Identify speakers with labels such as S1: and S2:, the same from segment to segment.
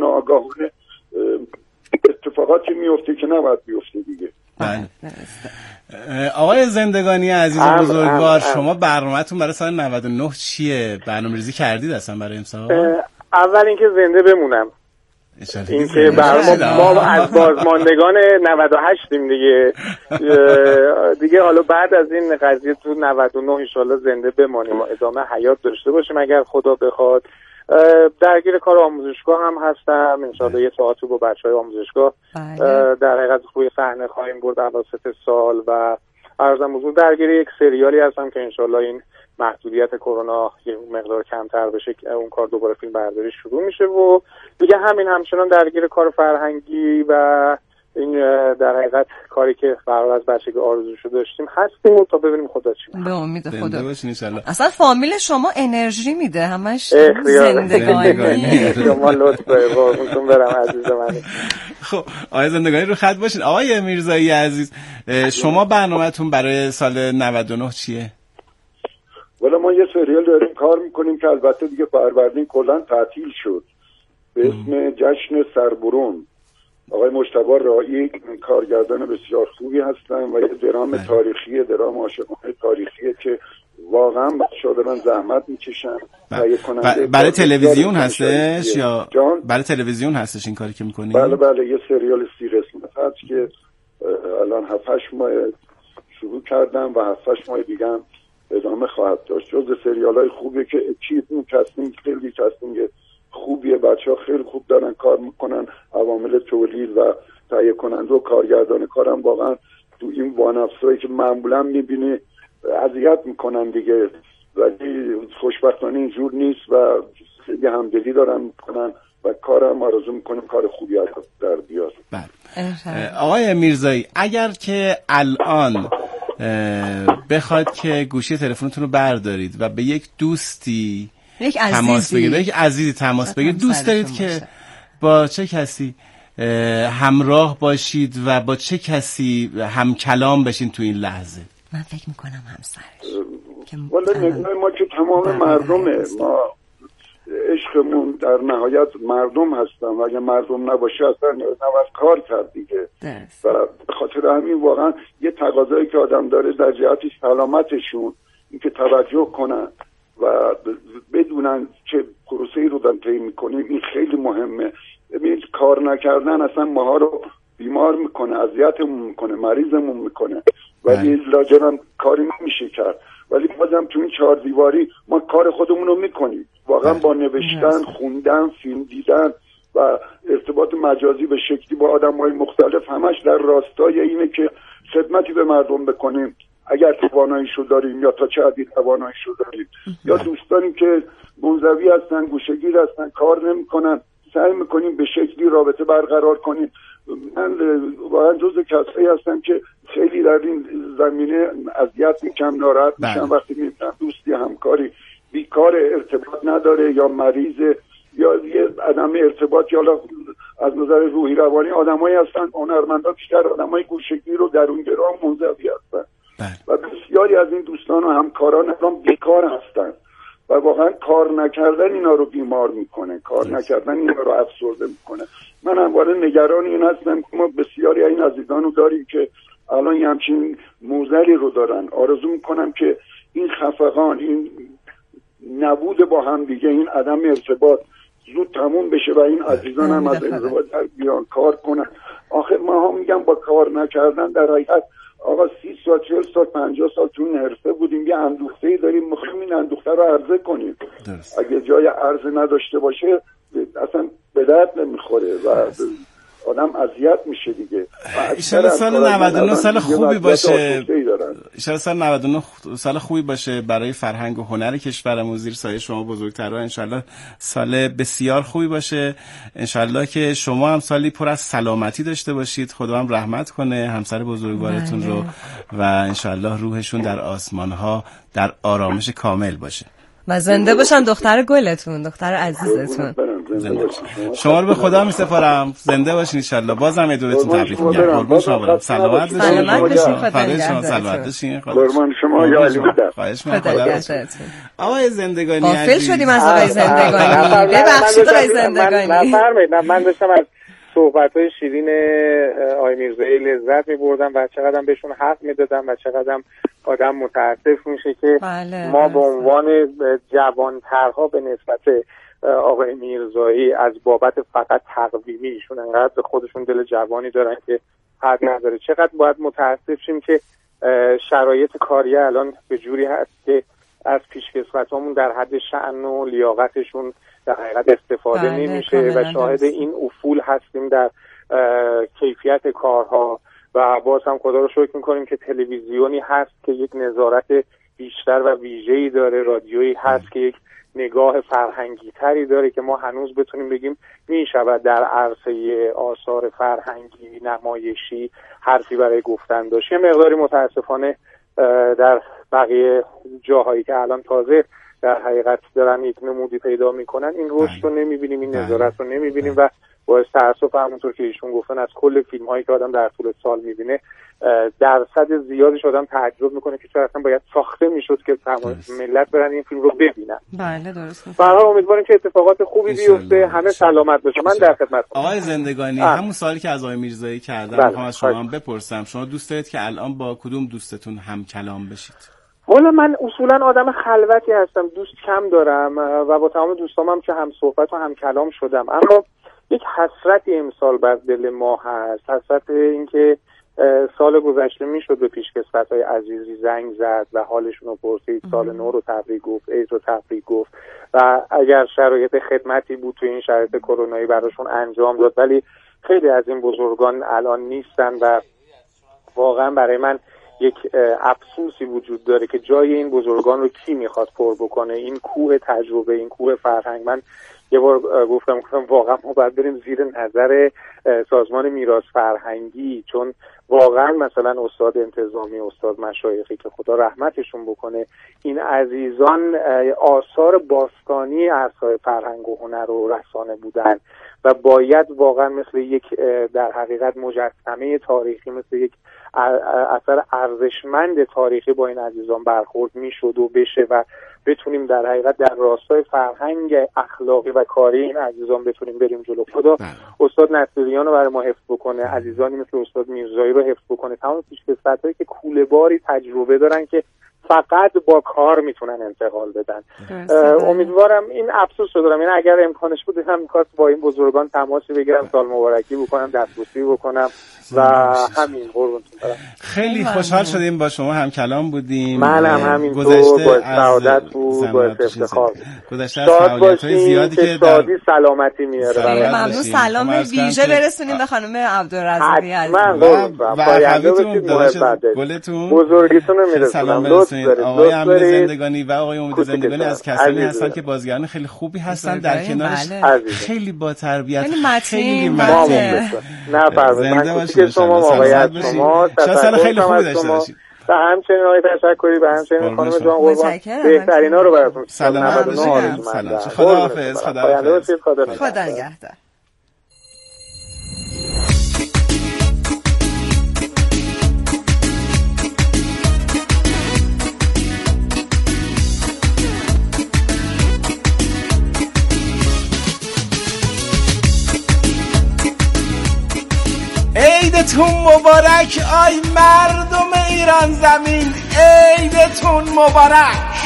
S1: ناآگاهانه اتفاقاتی میفته که نباید بیفته دیگه.
S2: بله. آقای زندگانی عزیز بزرگوار، شما برنامه‌تون برای سال 99 چیه؟ برنامه‌ریزی کردید اصلا برای امسال؟
S3: اول اینکه زنده بمونم، این که ما از بازماندگان 98یم دیگه حالا بعد از این قضیه تو 99 انشالله زنده بمانیم و ادامه حیات داشته باشیم اگر خدا بخواد. درگیر کار آموزشگاه هم هستم، انشالله یه تئاتر با بچهای آموزشگاه در حقیقت روی صحنه خواهیم برد اواسط سال و عرضم حضور درگیر یک سریالی هستم که انشالله این محدودیت کرونا یه مقدار کمتر بشه اون کار دوباره فیلم برداری شروع میشه و دیگه همچنان درگیر کار فرهنگی و این در حقیقت کاری که قرار از بچگی آرزوشو داشتیم هستیم تا ببینیم خدا چی می‌کنه.
S4: به امید خدا
S2: باشین ان شاءالله.
S4: اصلا فامیل شما انرژی میده، همش زندگانی.
S3: شما لطف دارید قربونتون برم عزیز من.
S2: خب آقای زندگانی رو خط باشین. آقای میرزایی عزیز، شما برنامه‌تون برای سال 99 چیه؟
S1: والا ما یه سریال داریم کار میکنیم که البته دیگه فروردین کلا تعطیل شد به اسم جشن سربرون. آقای مجتبی رایی کارگردان بسیار خوبی هستن و یه درام تاریخی، درام عاشقانه تاریخیه که واقعا بچه‌ها دارن زحمت میکشن.
S2: برای تلویزیون هستش یا برای تلویزیون هستش این کاری که میکنی؟
S1: بله یه سریال 30 قسمت هست که الان 7-8 ماه شروع کردم و 7-8 ماه دیگه هم ادامه خواهد داشت. جز سریال‌های خوبیه که اکیپ کاستینگ خیلی کاستینگ خوبیه، بچه‌ها خیلی خوب دارن کار میکنن، عوامل تولید و تهیه کننده و کارگردان کارم واقعا تو این وانفسایی که معمولا میبینی اذیت میکنن دیگه، ولی خوشبختانه اینجور نیست و خیلی همدلی دارن میکنن و کارم آرزو میکنیم کار خوبی در بیاد.
S2: بله. آقای میرزایی، اگر که الان بخواید که گوشی تلفنتون رو بردارید و به یک دوستی تماس بگیرید، یک عزیزی تماس بگیرید، دوست دارید که با چه کسی همراه باشید و با چه کسی هم کلام بشین تو این لحظه؟
S4: من فکر میکنم همسرش.
S1: والا نگاه ما که تمام مردمه، ما عشقمون در نهایت مردم هستن و اگه مردم نباشه اصلا نباید کار کرد دیگه. و به خاطر همین واقعا یه تقاضایی که آدم داره در جهت سلامتشون اینکه توجه کنن و بدونن چه پروسه‌ای رو دارن طی می‌کنیم، این خیلی مهمه. ببین کار نکردن اصلا ماها رو بیمار میکنه، اذیتمون میکنه، مریضمون میکنه، ولی لاجرم کاری نمیشه کرد. ولی بازم تو این 4 دیواری ما کار خودمون رو میکنیم، واقعا با نوشتن، خوندن، فیلم دیدن و ارتباط مجازی به شکلی با آدم‌های مختلف همش در راستای اینه که خدمتی به مردم بکنیم اگر تواناییشو داریم یا تا چه حدی تواناییشو داریم. یا دوستانی که منزوی هستن، گوشه‌گیر هستن، کار نمی‌کنن، سعی می‌کنیم به شکلی رابطه برقرار کنیم. من واقعا جزء کسایی هستم که خیلی در این زمینه اذیت میشم، ناراحت میشم وقتی میبینم دوستی همکاری بیکار، ارتباط نداره یا مریضه یا یه عدم ارتباط یا از نظر روحی روانی آدمایی هستن، هنرمندا بیشتر آدمای گوشه‌گیر و درونگرا و منزوی هستن و بسیاری از این دوستان و همکاران الان بیکار هستن و واقعا کار نکردن اینا رو بیمار میکنه، کار نکردن اینا رو افسرده میکنه. من همواره نگران این هستم که ما بسیاری این عزیزان رو داریم که الان یه همچین موزلی رو دارن. آرزو میکنم که این خفقان، این نبود با هم دیگه، این عدم ارتباط زود تموم بشه و این عزیزان هم از ارتباط در بیان کار کنن. آخر ما هم میگم با کار نکردن در حقیقت آقا 30 سال 40 سال 50 سال تو این حرفه بودیم، یه اندوخته‌ای داریم، می‌خوایم این اندوخته رو عرضه کنیم. اگه جای عرضه نداشته باشه اصلا به درد نمیخوره و آدم اذیت میشه دیگه.
S2: ان سال 99 سال خوبی باشه. ان سال 99 سال خوبی باشه برای فرهنگ و هنر کشورمون، زیر سایه شما بزرگترها. ان شاءالله سال بسیار خوبی باشه. ان شاءالله که شما هم سالی پر از سلامتی داشته باشید، خدا هم رحمت کنه همسر بزرگوارتون رو و ان شاءالله روحشون در آسمان‌ها در آرامش کامل باشه
S4: و زنده باشن دختر گلتون، دختر عزیزتون.
S2: شما رو به خدا میسپارم. زنده باشین ان شاء الله. بازم ادورتون تبریک میگم. قربون شما. سلامت باشین. سلامت باشین.
S1: قربان شما. یا علی بودم.
S2: خواهش می‌کنم. آقای زندگانی
S4: غافل شدیم از آقای زندگانی. ببخشید آقای زندگانی.
S3: من داشتم از صحبت‌های شیرین آقای میرزایی لذت می‌بردم و چقدر بهشون حق می‌دادم و چقدر آدم متاسف میشه که ما به عنوان جوان‌ترها به نسبت آقای میرزایی از بابت فقط تقویمی ایشون انقدر به خودشون دل جوانی دارن که حد نداره. چقدر باید متاسف شیم که شرایط کاری الان به جوری هست که از پیشکسوتامون در حد شأن و لیاقتشون در حقیقت استفاده نمیشه و شاهد این افول هستیم در کیفیت کارها و باز هم خدا رو شکر میکنیم که تلویزیونی هست که یک نظارت بیشتر و ویژه‌ای داره، رادیویی هست که یک نگاه فرهنگی تری داره که ما هنوز بتونیم بگیم میشود در عرصه آثار فرهنگی نمایشی حرفی برای گفتن داشت. یه مقداری متاسفانه در بقیه جاهایی که الان تازه در حقیقت دارن یک نمودی پیدا میکنن این رشد رو نمیبینیم، این نظارت رو نمیبینیم و باعث تأسف همونطور که ایشون گفتن از کل فیلم هایی که آدم در طول سال میبینه درصد زیادیش آدم تعجب میکنه که چرا اصلا باید ساخته میشد که ملت برن این فیلم رو ببینن.
S4: بله درست.
S3: فقط امیدواریم که اتفاقات خوبی بیفته، همه سلامت باشن. من در خدمتم.
S2: آقای زندگانی همون سوالی که از آقای میرزایی کردم میخوام از شما هم بپرسم. شما دوست دارید که الان با کدوم دوستتون هم کلام بشید؟
S3: والا من اصولا آدم خلوتی هستم، دوست کم دارم و با تمام دوستامم که هم صحبت و هم کلام شدم، اما یک حسرتی امسال بر دل ما هست. حسرت این که سال گذشته میشد به پیشکسوت‌های عزیزی زنگ زد و حالشون رو پرسید، سال نو رو تبریک گفت، عید رو تبریک گفت و اگر شرایط خدمتی بود توی این شرایط کرونایی براشون انجام داد، ولی خیلی از این بزرگان الان نیستن و واقعا برای من یک افسوسی وجود داره که جای این بزرگان رو کی میخواد پر بکنه. این کوه تجربه، این کوه فرهنگ. من یه بار گفتم واقعا ما باید بریم زیر نظر سازمان میراث فرهنگی، چون واقعا مثلا استاد انتظامی، استاد مشایخی که خدا رحمتشون بکنه، این عزیزان آثار باستانی عرصه‌های فرهنگ و هنر و رسانه بودن و باید واقعا مثل یک در حقیقت مجسمه تاریخی، مثل یک اثر ارزشمند تاریخی با این عزیزان برخورد میشد و بشه و بتونیم در حقیقت در راستای فرهنگ اخلاقی و کاری این عزیزان بتونیم بریم جلو. خدا استاد نصیریان رو برای ما حفظ بکنه، عزیزانی مثل استاد میرزایی رو حفظ بکنه، تمام پیشکسوتایی که کوله‌باری تجربه دارن که فقط با کار میتونن انتقال بدن. امیدوارم این افسوس رو دارم، یعنی اگر امکانش بود هم می‌خواست با این بزرگان تماسی بگیرم، سال مبارکی بکنم، دستبوسی بکنم و همین. قربونتون برم.
S2: خیلی خوشحال شدیم با شما هم کلام بودیم.
S3: منم همینطور، با سعادت بود، با افتخار.
S2: گذشته از فعالیت‌های زیادی که
S3: شادی سلامتی میاره.
S4: ممنون. سلام ویژه برسونیم به خانم عبدالرزاقی عزیز.
S3: و
S2: گلتون
S3: بزرگیتون رو میرسونم.
S2: آقای امیر زندگانی و آقای امید زندگانی از کسانی هستن که بازیگران خیلی خوبی هستن، در کنارش خیلی با تربیت، خیلی متین.
S3: نه زنده
S2: باشید
S3: شما، موقعیت شما،
S2: سال خیلی خوبی داشته باشید.
S3: و همچنین آقای تشکری به همچنین خانم جان قربان، بهترینا رو براتون.
S2: سلامت باشید. خداحافظ.
S4: خدا نگهدار.
S2: عیدتون مبارک آی مردم ایران زمین، عیدتون مبارک.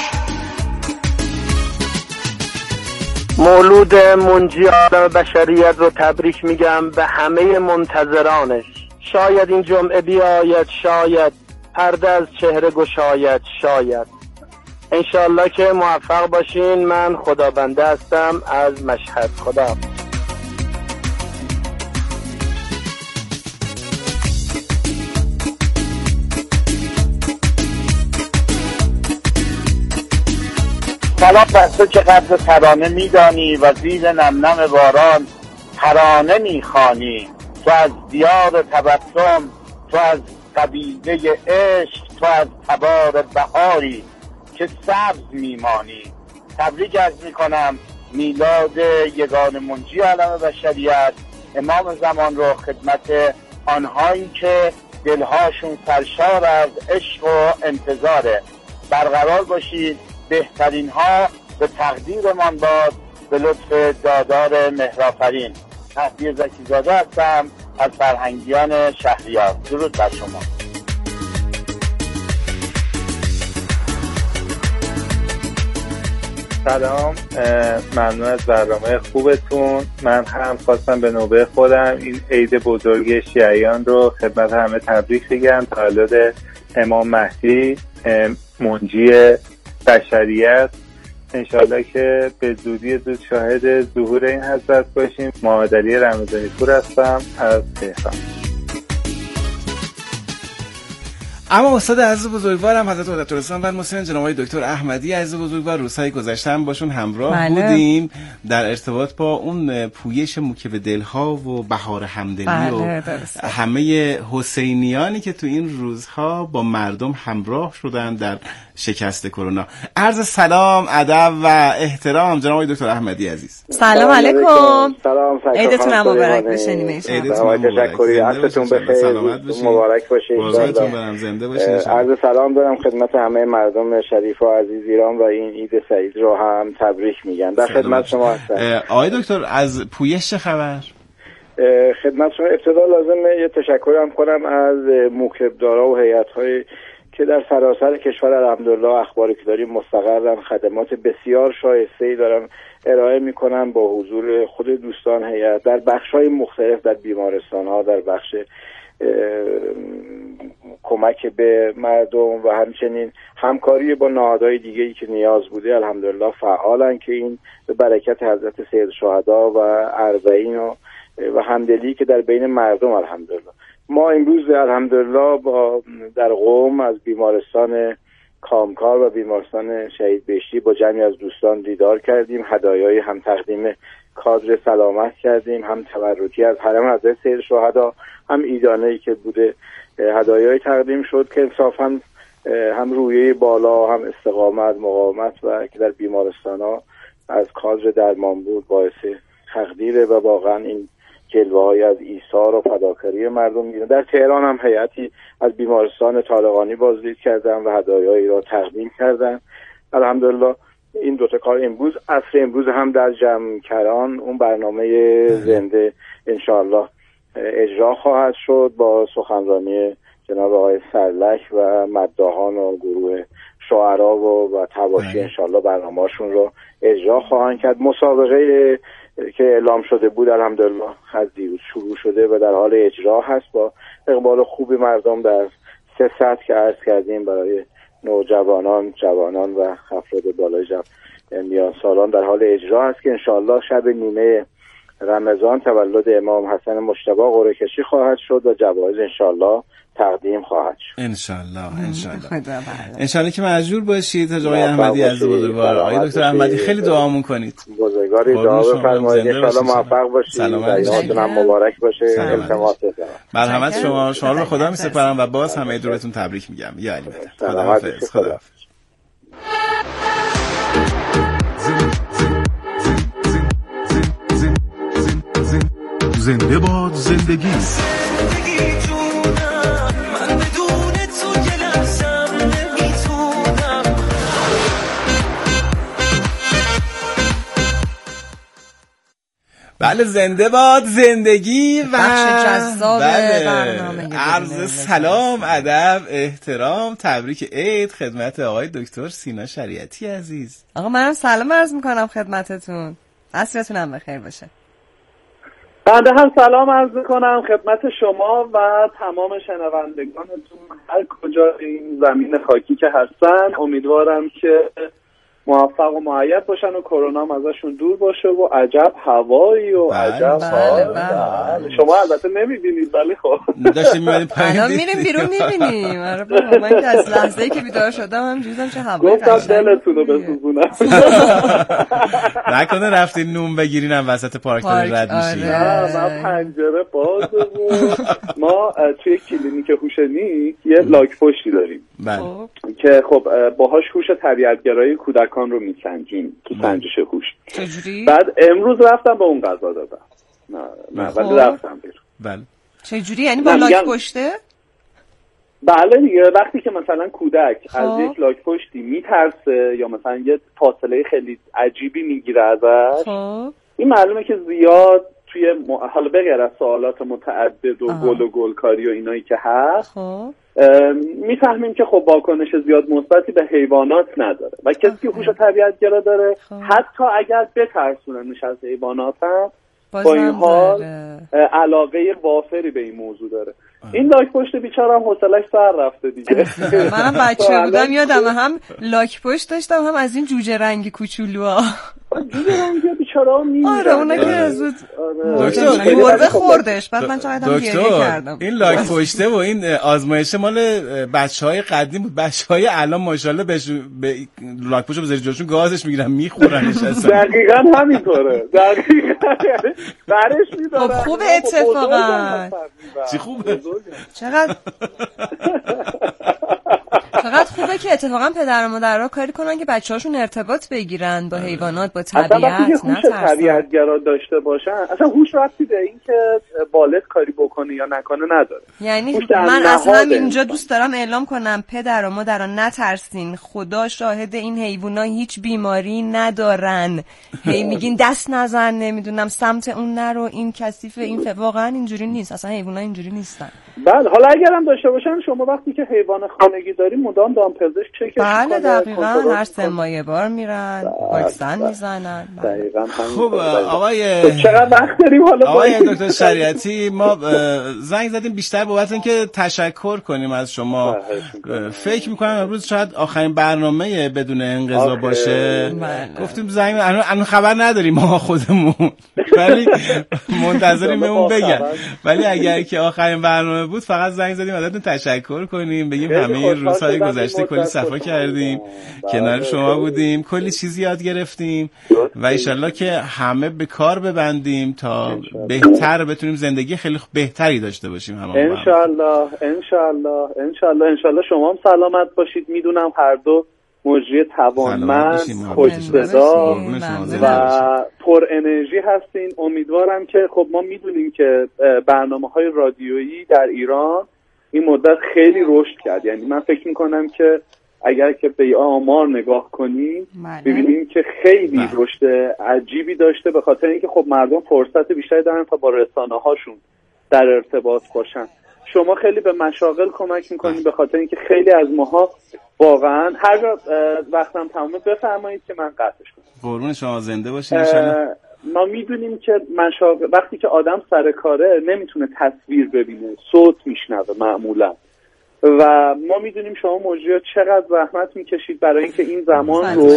S5: مولود منجی عالم بشریت رو تبریک میگم به همه منتظرانش. شاید این جمعه بیاید، شاید پرده از چهره گشاید، شاید. انشالله که موفق باشین. من خدا بنده هستم از مشهد. خدا.
S6: سلام بر تو که قدر ترانه میدانی و زیر نمنم باران ترانه میخوانی. تو از دیار تبسم، تو از قبیله عشق، تو از تبار بهاری که سبز میمانی. تبریک عرض میکنم میلاد یگانه منجی عالم بشریت، امام زمان رو خدمت آنهایی که دلهاشون سرشار از عشق و انتظاره. برقرار باشید، بهترین ها به تقدیرمان باد، به لطف دادار مهرآفرین. تحصیل زکیزاده هستم از فرهنگیان شهریار. درود بر شما.
S7: سلام، ممنون از برنامه خوبتون. من هم خواستم به نوبه خودم این عید بزرگ شیعیان رو خدمت همه تبریک بگم. تولد امام مهدی منجی بشریت، انشالله که به زودی زود شاهد ظهور این حضرت باشیم. محمد علی رمضانی پور هستم از تهران.
S2: اما استاد عزیز بزرگوارم حضرت قدرت‌الاسلام و مسلم جناب آقای دکتر احمدی عزیز بزرگوار، روزهای گذشته هم باشون همراه بودیم در ارتباط با اون پویش موکب دلها و بهار همدلی و همه حسینیانی که تو این روزها با مردم همراه شدن در شکست کرونا. عرض سلام، ادب و احترام جناب آقای دکتر احمدی عزیز.
S8: سلام علیکم.
S6: سلام،
S8: عیدتون مبارک باشه. نیمه
S6: تشکری، عصرتون بخیر، مبارک باشه.
S2: روزتون برم زنده باشید.
S6: عرض سلام دارم خدمت همه مردم شریف و عزیز ایران و این عید سعید رو هم تبریک میگن. در خدمت شما هستم.
S2: آقای دکتر از پویش چه خبر؟
S6: خدمت شما ابتدا لازمه یه تشکرم کنم از موکبدارا و هیئت‌های که در سراسر کشور الحمدلله اخباری که داریم مستقرن، خدمات بسیار شایسته‌ای دارن ارائه میکنن با حضور خود دوستان هیئت در بخش‌های مختلف، در بیمارستان‌ها، در بخش کمک به مردم و همچنین همکاری با نهادهای دیگه‌ای که نیاز بوده الحمدلله فعالن که این به برکت حضرت سید شهدا و اربعین و همدلی که در بین مردم الحمدلله. ما امروز الحمدلله با در قم از بیمارستان کامکار و بیمارستان شهید بهشتی با جمعی از دوستان دیدار کردیم، هدایایی هم تقدیم کادر سلامت کردیم، هم تبرکی از حرم حضرت سید شهدا، هم ایدانه‌ای که بوده هدایایی تقدیم شد که انصافاً هم رویه بالا، هم استقامت، مقاومت و که در بیمارستان‌ها از کادر درمان بود باعث تقدیره و واقعاً این جلوه‌های از ایثار و فداکاری مردم می‌بینه. در تهران هم هیئتی از بیمارستان طالقانی بازدید کردن و هدایایی را تقدیم کردن. الحمدلله این دوتا کار امروز عصر امروز هم در جمکران اون برنامه زنده انشاءالله اجرا خواهد شد با سخنرانی جناب آقای سرلک و مداحان و گروه شعرا و تواشی انشاءالله برنامه‌شون رو اجرا خواهند کرد. مسابقه که اعلام شده بود الحمدلله از دیروز شروع شده و در حال اجرا هست با اقبال خوبی مردم در 3 سطح که عرض کردیم برای نوجوانان، جوانان و افراد بالای میان سالان در حال اجرا هست که انشاءالله شب نیمه رمضان تولد امام حسن مجتبی قرعه کشی خواهد شد و جوایز انشاءالله تقدیم خواهد شد.
S2: انشالله که مجبور باشید تا آقای احمدی عزیز بزرگوار. آقای دکتر احمدی خیلی دعامون کنید.
S6: بزرگواری دعا بفرمایید انشالله موفق باشید. عیدتون هم مبارک باشه. التماس دارم.
S2: مرحمت شما رو به خدا میسپارم و باز هم عید رو بهتون تبریک میگم. یا علی خداحافظ.
S9: زنده باد زندگی.
S2: بله، زنده باد زندگی و
S4: بخش جذاب برنامه.
S2: عرض سلام، ادب، احترام، تبریک عید خدمت آقای دکتر سینا شریعتی عزیز.
S4: آقا منم سلام عرض میکنم خدمتتون، عصرتون هم بخیر باشه.
S7: بنده هم سلام عرض میکنم خدمت شما و تمام شنوندگانتون هر کجا این زمین خاکی که هستن. امیدوارم که موفق و مؤید باشن و کرونا هم ازشون دور باشه و عجب هوایی و عجب حال. شما البته نمیبینید ولی خب
S2: داشتیم میبینیم پایین،
S4: الان میریم بیرون میبینیم. آره بابا، من که از لحظه‌ای که بیدار شدم هم جوزم چه هوایی
S7: گفتم دلتون رو بسوزونم.
S2: نکنه رفتین نون بگیرین هم وسط پارک رد میشین.
S7: نه، پنجره بازه بود. ما توی کلینیک هوشنی یه لاک پشتی داریم
S2: بله.
S9: که خب باهاش هوش طبیعت‌گرایی کودکان رو میسنجیم تو سنجش هوش.
S4: چجوری؟
S9: بعد امروز رفتم به اون قضا دادم. نه ولی رفتم بیرون.
S2: بله.
S4: چجوری؟ یعنی با لاک پشته؟
S9: بله دیگه، وقتی که مثلا کودک از یک لاک پشتی میترسه یا مثلا یه فاصله خیلی عجیبی میگیره ازش، این معلومه که زیاد توی حالا بغیر از سوالات متعدد و گل و گلکاری و اینایی که هست میفهمیم که خب واکنش زیاد مثبتی به حیوانات نداره و کسی که هوش طبیعت‌گرا داره حتی اگر بترسوننش از حیوانات هم با این حال علاقه وافری به این موضوع داره. این لاک پشت بیچاره هم حوصله‌اش سر رفته دیگه.
S4: منم بچه بودم یادم هم لاک پشت داشتم، هم از این جوجه رنگی کوچولوها.
S9: جوجه رنگی بیچاره‌ها میمیرن.
S4: آره اونا که زود گربه خوردش، بعد من چقدر گریه کردم.
S2: این لاک پشته و این آزمایش مال بچهای قدیم بود. بچهای الان ماشاءالله به لاک پشت بذاری جلوشون گازش میگیرن میخورنش اصلا.
S9: دقیقاً همینطوره. دقیقاً برش می‌دارن.
S4: خب خوبه اتفاقا.
S2: چی خوبه؟
S4: چقدر خوبه که اتفاقا پدر و مادرها کاری کنن که بچه‌هاشون ارتباط بگیرن با حیوانات، با طبیعت،
S9: نه طبیعت‌گرا داشته باشن. اصلا هوش ربطی به این که والد کاری بکنه یا نکنه نداره.
S4: یعنی من اصلا اینجا دوست دارم اعلام کنم پدر و مادران نترسین، خدا شاهد این حیونا هیچ بیماری ندارن. هی میگین دست نزن، نمیدونم سمت اون نرو، این کثیف، این واقعا اینجوری نیست. اصلا حیونا اینجوری نیستن.
S9: بله حالا اگرم داشته باشن، شما وقتی که حیوان خانگی داری مدام دامپزشک چک میکنه.
S4: بله دقیقاً هر 3 ماه یه بار میرن، واکسن میزنن.
S9: دقیقاً همین.
S2: خب آقای
S9: چقدر وقت داریم حالا
S2: آقای دکتر شریعتی، ما زنگ زدیم بیشتر بابت اینکه تشکر کنیم از شما. فکر میکنم امروز شاید آخرین برنامه بدون انقضا باشه. گفتیم زنگ الان خبر نداریم ما خودمون، ولی منتظریم اون بگن. ولی اگر که آخرین برنامه بود فقط زنگ زدیم ازتون تشکر کنیم، بگیم همه روزهای گذشته کلی صفا کردیم، کنار شما بودیم، کلی چیز یاد گرفتیم و انشالله که همه به کار ببندیم تا بهتر بتونیم زندگی خیلی بهتری داشته باشیم.
S9: انشالله شما هم سلامت باشید. میدونم هر دو مجری توانمند، خوش‌صدا و پر انرژی هستین. امیدوارم که خب ما میدونیم که برنامه‌های رادیویی در ایران این مدت خیلی رشد کرد. یعنی من فکر میکنم که اگر که به آمار نگاه کنیم ببینیم که خیلی رشد عجیبی داشته، به خاطر اینکه خب مردم فرصت بیشتری دارن تا با رسانه‌هاشون در ارتباط باشن. شما خیلی به مشاغل کمک میکنید، به خاطر اینکه خیلی از ماها واقعا هر وقتم تمامه بفرمایید که من قطعش کنم.
S2: قربون شما، زنده باشید انشالله.
S9: ما میدونیم که وقتی که آدم سر کاره نمیتونه تصویر ببینه، صوت میشنوه معمولا، و ما میدونیم شما مجریات چقدر زحمت میکشید برای اینکه این زمان رو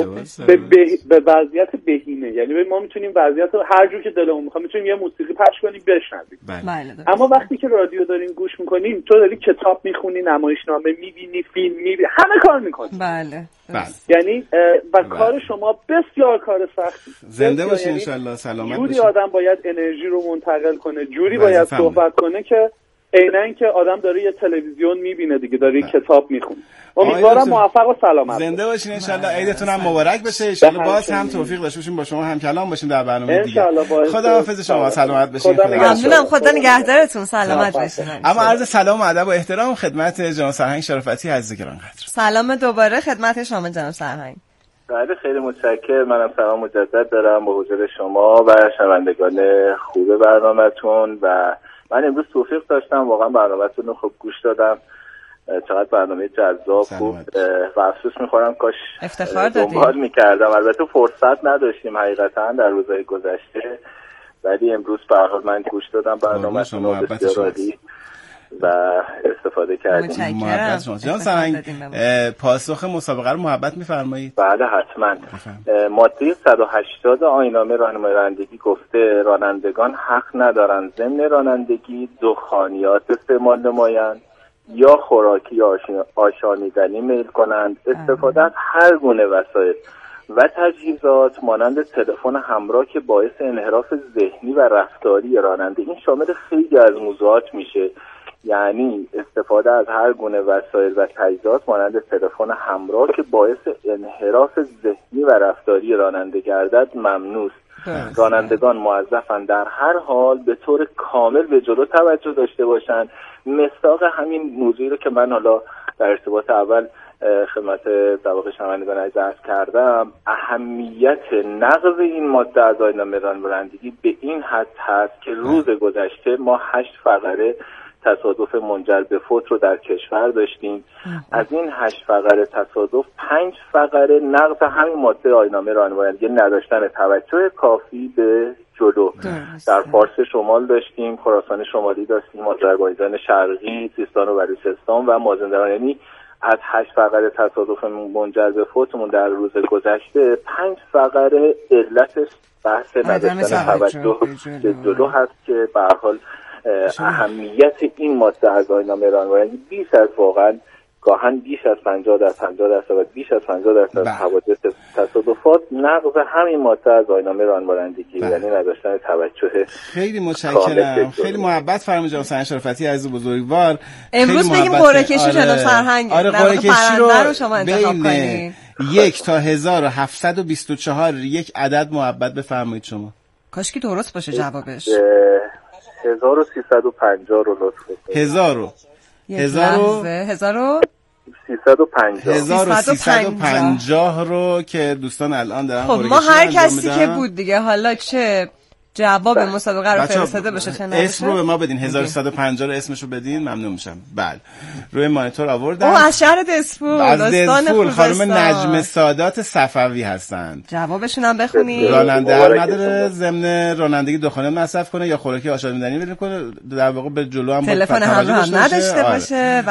S9: به وضعیت بهینه، یعنی ما میتونیم وضعیت رو هر جور که دلمون میخواد میتونیم یه موسیقی پخش کنیم بشنویم. اما وقتی که رادیو دارین گوش میکنین، تو داری کتاب میخونی، نمایشنامه میبینی، فیلم میبینی، همه کار میکنی.
S4: بله.
S9: یعنی و کار شما بسیار کار سختی.
S2: زنده باشین انشالله، سلامت باشین.
S9: جوری آدم باید انرژی رو منتقل کنه، جوری باید صحبت کنه که عیناً که آدم داره یه تلویزیون میبینه دیگه، داره یه کتاب میخونه. امیدوارم موفق و سلامت
S2: زنده باشین انشالله. عیدتون هم مبارک بشه. انشالله باز هم توفیق داشته باشیم با شما هم کلام باشیم در برنامه دیگه. خداحافظ شما، سلامت باشین.
S4: ممنونم، خدا نگهدارتون، سلامت باشین.
S2: اما عرض سلام و ادب و احترام خدمت جناب سرهنگ شرافتی عزیز گرامی.
S4: سلام دوباره خدمت شما جناب سرهنگ.
S7: بله خیلی متشکرم. منم سلام مجدد دارم با حضور شما و شنوندگان خوب برنامه‌تون. و من امروز توفیق داشتم واقعا برنامه‌تون رو خوب گوش دادم. چقدر برنامه جذاب خوب و افسوس می‌خورم کاش دنبال می‌کردم. البته فرصت نداشتیم حقیقتا در روزهای گذشته، ولی امروز به هر حال من گوش دادم برنامه‌تون رو بسیار عالی و استفاده کردیم.
S2: محبت شما. جناب سرهنگ پاسخ مسابقه رو محبت می‌فرمایید؟
S7: بله حتما. ماده 180 آیین‌نامه راهنمای رانندگی گفته رانندگان حق ندارند ضمن رانندگی دخانیات استعمال نمایند یا خوراکی یا آشامیدنی میل کنند، استفاده از هر گونه وسایل و تجهیزات مانند تلفن همراه که باعث انحراف ذهنی و رفتاری راننده، این شامل خیلی از موضوعات میشه یعنی استفاده از هر گونه وسایل و تجهیزات مانند تلفن همراه که باعث انحراف ذهنی و رفتاری راننده گردد ممنوع است. رانندگان موظفند در هر حال به طور کامل به جلو توجه داشته باشند. مصداق همین موضوعی رو که من حالا در ارتباط اول خدمت در واقع شنوندگان عرض کردم، اهمیت نقض این ماده از آیین‌نامه رانندگی به این حد هست که روز گذشته ما 8 فقره تصادف منجر به فوت رو در کشور داشتیم. از این 8 فقره تصادف 5 فقره نقض همین ماده آیین‌نامه رانندگی، نداشتن توجه کافی به جلو. در فارس شمال داشتیم، خراسان شمالی داشتیم، آذربایجان شرقی، سیستان و بلوچستان و مازندران. یعنی از 8 فقره تصادف منجر به فوتمون در روز گذشته 5 فقره علتش بحث نداشتن توجه به جلو هست که به هر حال اهمیت این ماده از آیین‌نامه رانندگی بیش از واقعا گاهن بیش از 50% و بیش از 50% حوادث تصادفات نقض همین ماده از آیین‌نامه رانندگی، یعنی نداشتن توجه.
S2: خیلی متشکرم، خیلی محبت فرمایید جناب سرهنگ شرافتی عزیز بزرگوار.
S4: امروز بگیم قرعه کشی جناب سرهنگ،
S2: آره قرعه کشی رو
S4: شما انتخاب کنید.
S2: 1 تا 1724 یک عدد محبت بفرمایید شما.
S4: کاش که درست باشه جوابش.
S7: 1350 رو لطف کنید.
S2: 1350 رو که دوستان الان دارن.
S4: خب ما هر کسی که بود دیگه، حالا چه جواب مسابقه رو فرستاده باشه چه نباشه،
S2: اسم رو به ما بدین. 1350 رو اسمشو بدین ممنون میشم. بله روی مانیتور آوردم.
S4: از شهر دسفول،
S2: از دسفول خانم نجم سادات صفوی هستند.
S4: جوابشون هم بخونید.
S2: راننده هر نداره ضمن رانندگی دخانه مصرف کنه یا خوراکی آشامیدنی بده کنه، در واقع به جلو هم
S4: تلفن هم نداشته باشه.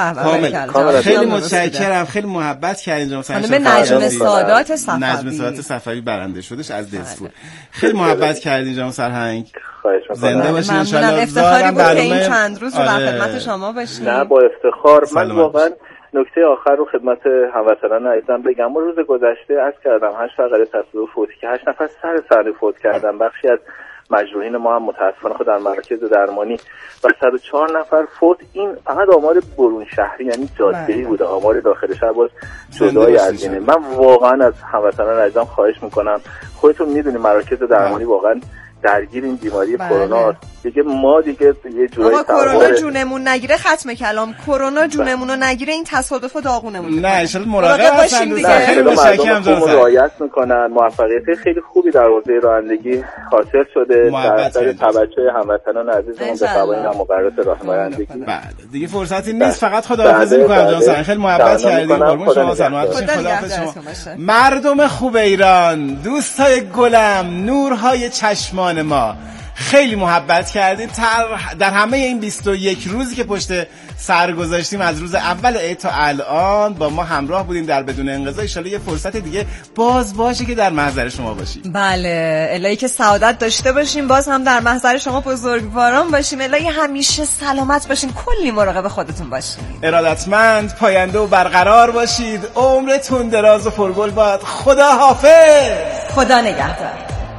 S2: خیلی متشکرم، خیلی محبت کردین جناب
S4: خانم نجم سادات صفوی.
S2: نجم سادات صفوی برنده شدش از دسفول. خیلی محبت کردین جناب سرهنگ. زنده باشین ان شاء الله.
S4: افتخاری بود که این چند روز رو در خدمت شما باشیم.
S7: نه با افتخار. من واقعا نکته آخر رو خدمت هموطنان عزیزم بگم. ما روز گذشته عرض کردم 8 فقره تصادف فوتی که 8 نفر سر صحنه فوت کردن. بخشی از مجروحین ما هم متاسفانه خود در مراکز درمانی و 104 نفر فوت. این فقط آمار برون شهری یعنی جاده‌ای بوده، آمار داخل شهر باز جدای از اینه. من واقعا از هموطنان عزیزم خواهش میکنم، خودتون میدونید مراکز درمانی واقعا درگیر این بیماری کرونا دیگه. ما دیگه یه جوری
S4: کرونا جونمون نگیره، ختم کلام، کرونا جونمون رو نگیره، این تصادف و داغونمون
S2: نه ان شاء الله مراقب باشیم دیگه. خیلی متشکرم جناب
S7: رعایت میکنن. موفقیت خیلی خوبی در حوزه رانندگی حاصل شده در توجه هموطنان عزیزمون به قوانین و مقررات راهنمایی.
S2: بله دیگه فرصتی نیست، فقط خداحافظی میکنم جناب سرهنگ. خیلی محبت کردید. قربون شما، سلامت باشید. خداحافظ شما. مردم خوب ایران، دوستای گلم، نورهای چشمان ما، خیلی محبت کردید. در همه این 21 روزی که پشت سر گذاشتیم، از روز اول عید تا الان با ما همراه بودیم در بدون انقضا. ان شاءالله یه فرصت دیگه باز باشه که در محضر شما باشیم.
S4: بله الهی که سعادت داشته باشیم، باز هم در محضر شما بزرگواران باشیم. الهی همیشه سلامت باشین، کلی مراقب خودتون باشین،
S2: ارادتمند، پاینده و برقرار باشید. عمرتون دراز و پرگل باد. خدا حافظ.
S4: خدا نگهدار.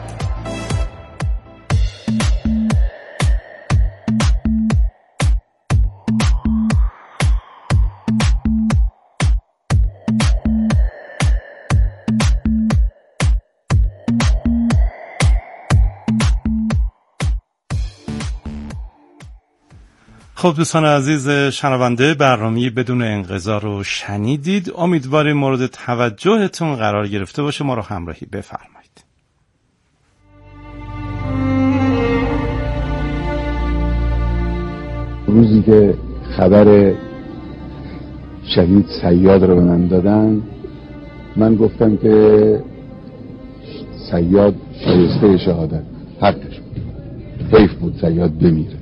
S10: خب دوستان عزیز شنونده، برنامه بدون انقضا رو شنیدید. امیدواریم مورد توجهتون قرار گرفته باشه. ما رو همراهی بفرمایید.
S11: روزی که خبر شهید صیاد رو به من دادن، من گفتم که صیاد شایسته شهادت، حقش بود، حیف بود صیاد بمیره.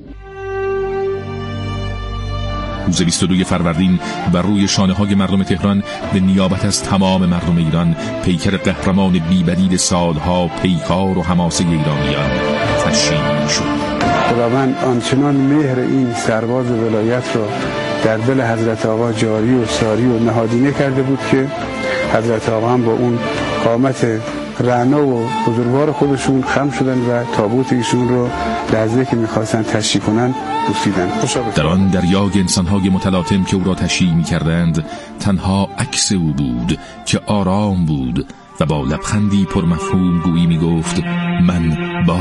S12: روز 22 فروردین بر روی شانه‌های مردم تهران به نیابت از تمام مردم ایران پیکر قهرمان بی‌بدیل سالها پیکار و حماسه ایرانیان تشییع شد.
S11: خداوند آنچنان مهر این سرباز ولایت را در دل حضرت آقا جاری و ساری و نهادینه کرده بود که حضرت آقا هم با اون قامت رعنا و بزرگوار خودشون خم شدن و تابوت ایشون رو لحظه که میخواستن تشییع کنن بوسیدن.
S12: در آن دریای انسانهای متلاطم که او را تشییع می‌کردند تنها عکس او بود که آرام بود و با لبخندی پرمفهوم گویی می‌گفت من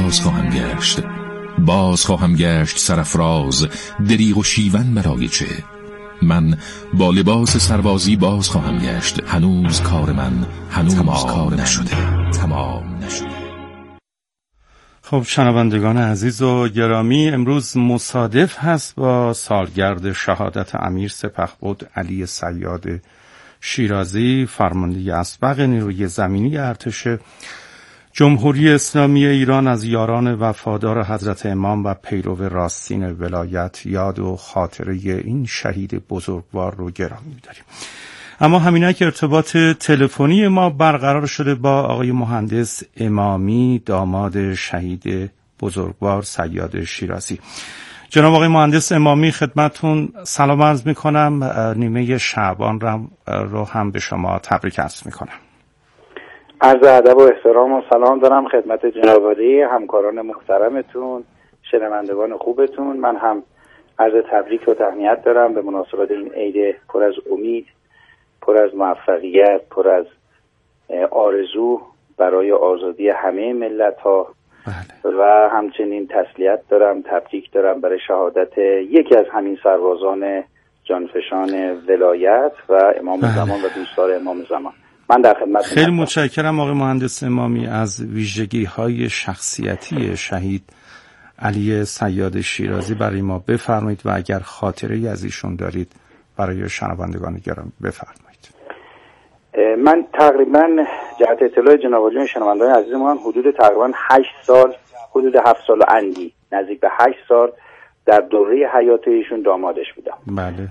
S12: باز خواهم گشت سرافراز، دریغ و شیون برای چه؟ من با لباس سربازی باز خواهم گشت، هنوز کار من تمام نشده.
S10: خب شنوندگان عزیز و گرامی، امروز مصادف هست با سالگرد شهادت امیر سپهبد علی صیاد شیرازی، فرمانده اسبق نیروی زمینی ارتش جمهوری اسلامی ایران. از یاران وفادار حضرت امام و پیرو راستین ولایت یاد و خاطره این شهید بزرگوار رو گرامی می‌داریم. اما همینک ارتباط تلفنی ما برقرار شده با آقای مهندس امامی، داماد شهید بزرگوار صیاد شیرازی. جناب آقای مهندس امامی، خدمتون سلام عرض میکنم. نیمه شعبان رو هم به شما تبریک عرض میکنم.
S6: عرض ادب و احترام و سلام دارم خدمت جناب عالی، همکاران محترمتون، شنوندگان خوبتون. من هم عرض تبریک و تهنیت دارم به مناسبت این عید پر از امید، پر از موفقیت، پر از آرزو برای آزادی همه ملت ها. بله. و همچنین تسلیت دارم، تبریک دارم برای شهادت یکی از همین سربازان جانفشان ولایت و امام زمان و دوستدار امام زمان. من در خدمت.
S10: خیلی متشکرم آقای مهندس امامی از ویژگی‌های شخصیتی شهید علی صیاد شیرازی برای ما بفرمایید و اگر خاطره‌ای از ایشون دارید برای شنوندگان گرامی بفرمایید.
S6: من تقریبا جهت اطلاع جناب عالی شنوندگان عزیز ما حدود تقریبا 8 سال، حدود 7 سال و اندی، نزدیک به 8 سال در دوره حیات ایشون دامادش بودم.
S10: بله.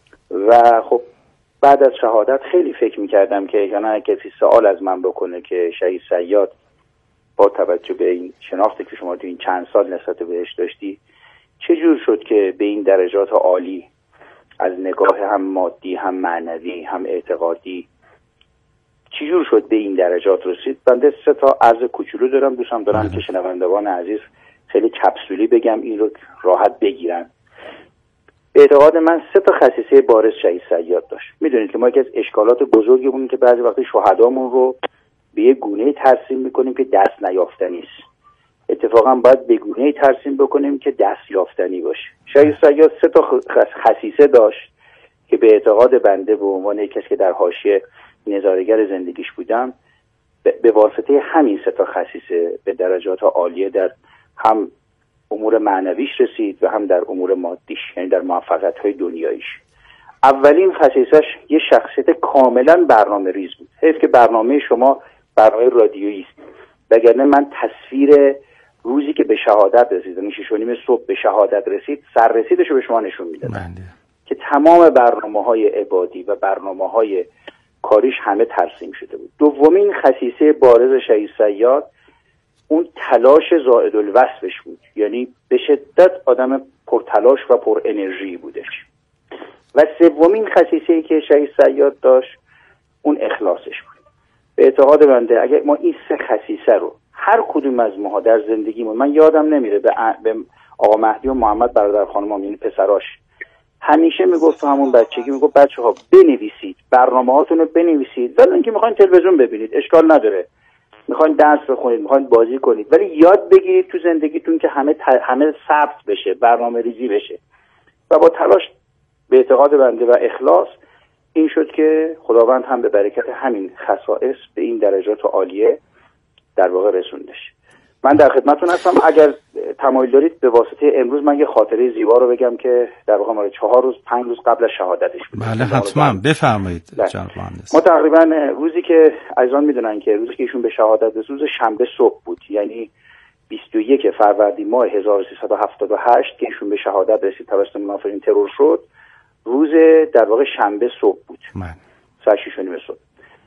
S6: و خب بعد از شهادت خیلی فکر می‌کردم که یعنی کسی سوال از من بکنه که شهید صیاد با توجه به این شناختی که شما تو این چند سال نسبت بهش داشتی چه جور شد که به این درجات عالی از نگاه هم مادی هم معنوی هم اعتقادی چه جور شد به این درجات رسید؟ بنده 3 تا عرض کوچولو دارم، دوستم دارم که شنوندگان عزیز خیلی کپسولی بگم این رو راحت بگیرن. به اعتقاد من 3 تا خصیصه بارز شهید صیاد داشت. میدونید که ما یکی از اشکالات بزرگمون که بعضی وقت شهدامون رو به یه گونه‌ای ترسیم میکنیم که دست نیافتنی است. اتفاقا باید به گونه‌ای ترسیم بکنیم که دست یافتنی باشه. شهید صیاد 3 تا خصیصه داشت که به اعتقاد بنده به عنوان کسی که در حاشیه نظاره‌گر زندگیش بودم به واسطه همین 3 تا خصیصه به درجات عالیه در هم امور معنویش رسید و هم در امور مادیش، یعنی در موفقیت‌های دنیاییش. اولین خصیصش یه شخصیت کاملا برنامه ریز بود. حیف که برنامه شما برنامه رادیویی است، وگرنه من تصویر روزی که به شهادت رسید، یعنی 6:30 صبح به شهادت رسید، سررسیدش رو به شما نشون میدادم که تمام برنامه‌های عبادی و برنامه‌های کاریش همه ترسیم شده بود. دومین خصیصه بارز شهید صیاد اون تلاش زائد الوصفش بود، یعنی به شدت آدم پرتلاش و پر انرژی بودش. و سومین خصیصه‌ای که شهید صیاد داشت اون اخلاصش بود. به اعتقاد بنده اگر ما این 3 خصیصه رو هر کدوم از ما در زندگیمون، من یادم نمیره به آقا مهدی و محمد برادر خانم یعنی پسراش همیشه میگفت تو همون بچگی میگفت بچه‌ها بنویسید، برنامه‌هاتون رو بنویسید، ولی اینکه میخواین تلویزیون ببینید اشکال نداره، میخواین درس بخونید، میخواین بازی کنید، ولی یاد بگیرید تو زندگیتون که همه ثبت بشه، برنامه‌ریزی بشه. و با تلاش به اعتقاد بنده و اخلاص این شد که خداوند هم به برکت همین خصائص به این درجات عالیه در واقع رسوندش. من در خدمتتون هستم. اگر تمایل دارید به واسطه امروز من یه خاطره زیبا رو بگم که در واقع مال 4 روز 5 روز قبل از شهادتش بود.
S10: بله حتما بفرمایید جناب مهندس.
S6: ما تقریبا روزی که عزیزان میدونن که روزی که ایشون به شهادت رسید روز شنبه صبح بود، یعنی 21 فروردین ماه 1378 که ایشون به شهادت رسید توسط منافقین ترور شد. روز در واقع شنبه صبح بود. ساعت 6:30 صبح.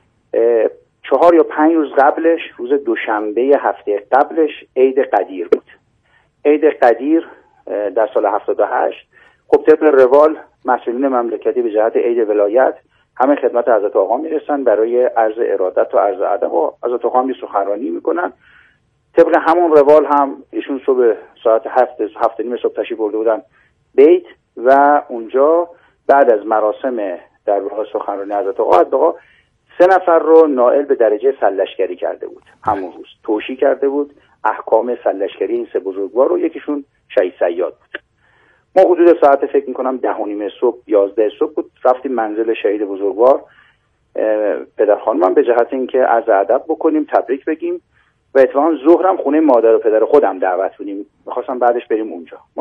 S6: 4 یا 5 روز قبلش، روز دوشنبه هفته قبلش عید قدیر بود. عید قدیر در سال 78 خب طبق روال مسئولین مملکتی به جهت عید ولایت همه خدمت حضرت آقا میرسن برای عرض ارادت و عرض ادب و حضرت آقا هم سخنرانی میکنن. طبق همون روال هم ایشون صبح ساعت 7:30 صبح تشریف برده بودن بیت و اونجا بعد از مراسم در واقع سخنرانی حضرت آقا 3 نفر رو نائل به درجه سرلشکری کرده بود. همون روز توشیح کرده بود احکام سرلشکری این 3 بزرگوار رو. یکیشون شهید صیاد بود. ما حدود ساعت فکر میکنم 10:30 صبح 11 صبح بود رفتیم منزل شهید بزرگوار پدر خانمم به جهت اینکه عرض ادب بکنیم، تبریک بگیم و اتفاقا ظهرم خونه مادر و پدر خودم دعوت بودیم، می‌خواستم بعدش بریم اونجا.